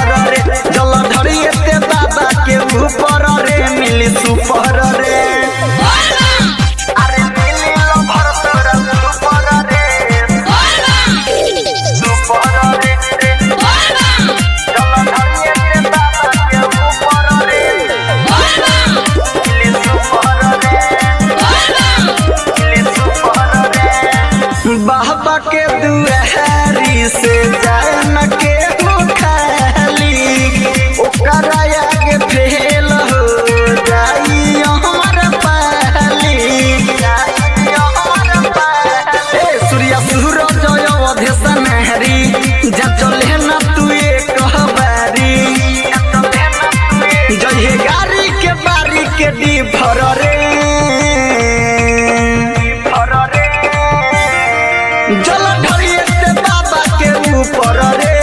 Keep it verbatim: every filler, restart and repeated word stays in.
super रे जल ढड़िए ते बाबा के ऊपर रे मिली सुपर रे अरे मिली लो भर तोरा सुपर रे सुपर रे जल ढड़िए ते बाबा के ऊपर रे मिली सुपर रे मिली सुपर रे बाबा के दुआरी से जाए न के खाली ओकर आगे फेल हो जाई हमर पाली जाई हमर पाली ए सूर्य सूरज अवधि सनहरी जा चले न तू एक बारी जय गाड़ी के बारी के डी भर रे भर रे जल ढड़िए ते बाबा के ऊपर रे